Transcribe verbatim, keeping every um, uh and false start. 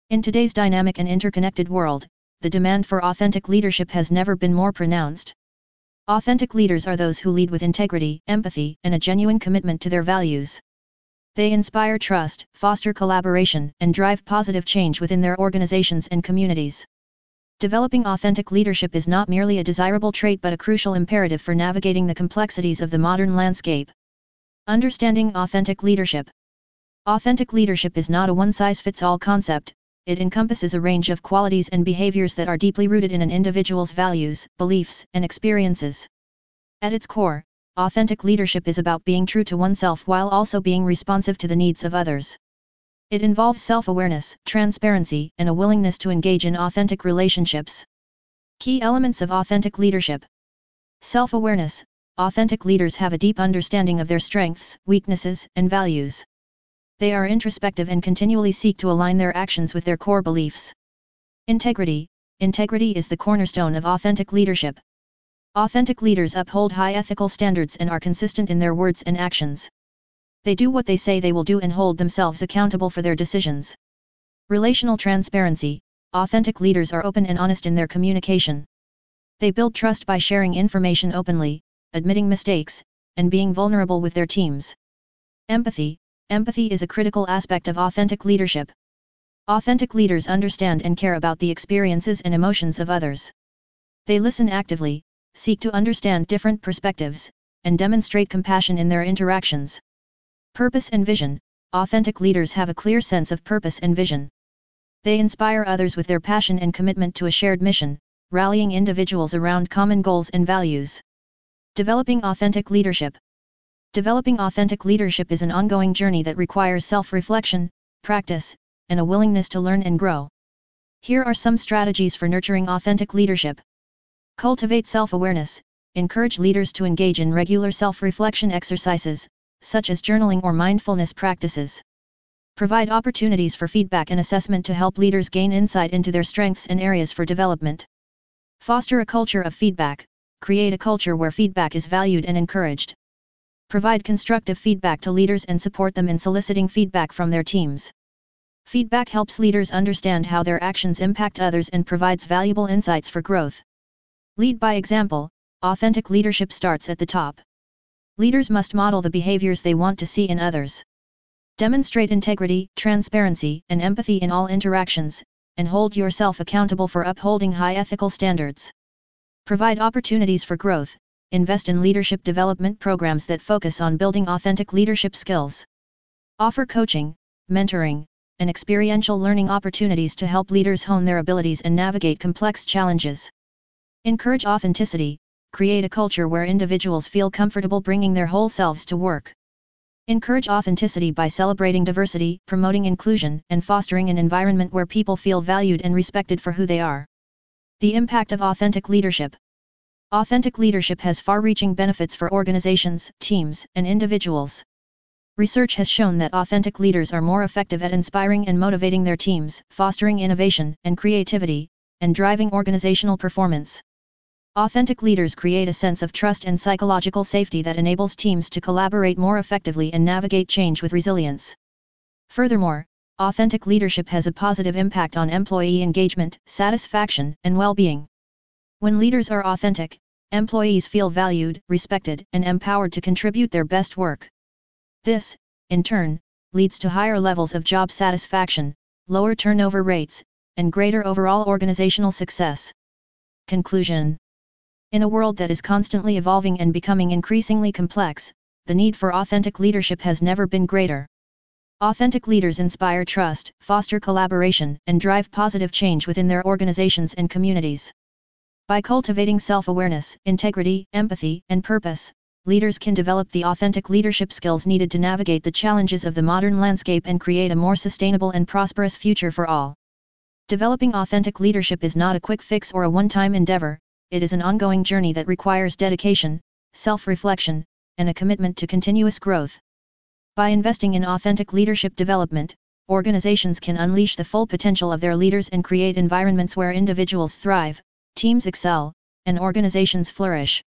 In today's dynamic and interconnected world, the demand for authentic leadership has never been more pronounced. Authentic leaders are those who lead with integrity, empathy, and a genuine commitment to their values. They inspire trust, foster collaboration, and drive positive change within their organizations and communities. Developing authentic leadership is not merely a desirable trait but a crucial imperative for navigating the complexities of the modern landscape. Understanding authentic leadership. Authentic leadership is not a one-size-fits-all concept. It encompasses a range of qualities and behaviors that are deeply rooted in an individual's values, beliefs, and experiences. At its core, authentic leadership is about being true to oneself while also being responsive to the needs of others. It involves self-awareness, transparency, and a willingness to engage in authentic relationships. Key elements of authentic leadership. Self-awareness. Authentic leaders have a deep understanding of their strengths, weaknesses, and values. They are introspective and continually seek to align their actions with their core beliefs. Integrity. Integrity is the cornerstone of authentic leadership. Authentic leaders uphold high ethical standards and are consistent in their words and actions. They do what they say they will do and hold themselves accountable for their decisions. Relational transparency. Authentic leaders are open and honest in their communication. They build trust by sharing information openly, admitting mistakes, and being vulnerable with their teams. Empathy. Empathy is a critical aspect of authentic leadership. Authentic leaders understand and care about the experiences and emotions of others. They listen actively, seek to understand different perspectives, and demonstrate compassion in their interactions. Purpose and vision. Authentic leaders have a clear sense of purpose and vision. They inspire others with their passion and commitment to a shared mission, rallying individuals around common goals and values. Developing authentic leadership. Developing authentic leadership is an ongoing journey that requires self-reflection, practice, and a willingness to learn and grow. Here are some strategies for nurturing authentic leadership. Cultivate self-awareness. Encourage leaders to engage in regular self-reflection exercises, such as journaling or mindfulness practices. Provide opportunities for feedback and assessment to help leaders gain insight into their strengths and areas for development. Foster a culture of feedback. Create a culture where feedback is valued and encouraged. Provide constructive feedback to leaders and support them in soliciting feedback from their teams. Feedback helps leaders understand how their actions impact others and provides valuable insights for growth. Lead by example. Authentic leadership starts at the top. Leaders must model the behaviors they want to see in others. Demonstrate integrity, transparency, and empathy in all interactions, and hold yourself accountable for upholding high ethical standards. Provide opportunities for growth. Invest in leadership development programs that focus on building authentic leadership skills. Offer coaching, mentoring, and experiential learning opportunities to help leaders hone their abilities and navigate complex challenges. Encourage authenticity. Create a culture where individuals feel comfortable bringing their whole selves to work. Encourage authenticity by celebrating diversity, promoting inclusion, and fostering an environment where people feel valued and respected for who they are. The impact of authentic leadership. Authentic leadership has far-reaching benefits for organizations, teams, and individuals. Research has shown that authentic leaders are more effective at inspiring and motivating their teams, fostering innovation and creativity, and driving organizational performance. Authentic leaders create a sense of trust and psychological safety that enables teams to collaborate more effectively and navigate change with resilience. Furthermore, authentic leadership has a positive impact on employee engagement, satisfaction, and well-being. When leaders are authentic, employees feel valued, respected, and empowered to contribute their best work. This, in turn, leads to higher levels of job satisfaction, lower turnover rates, and greater overall organizational success. Conclusion. In a world that is constantly evolving and becoming increasingly complex, the need for authentic leadership has never been greater. Authentic leaders inspire trust, foster collaboration, and drive positive change within their organizations and communities. By cultivating self-awareness, integrity, empathy, and purpose, leaders can develop the authentic leadership skills needed to navigate the challenges of the modern landscape and create a more sustainable and prosperous future for all. Developing authentic leadership is not a quick fix or a one-time endeavor. It is an ongoing journey that requires dedication, self-reflection, and a commitment to continuous growth. By investing in authentic leadership development, organizations can unleash the full potential of their leaders and create environments where individuals thrive, teams excel, and organizations flourish.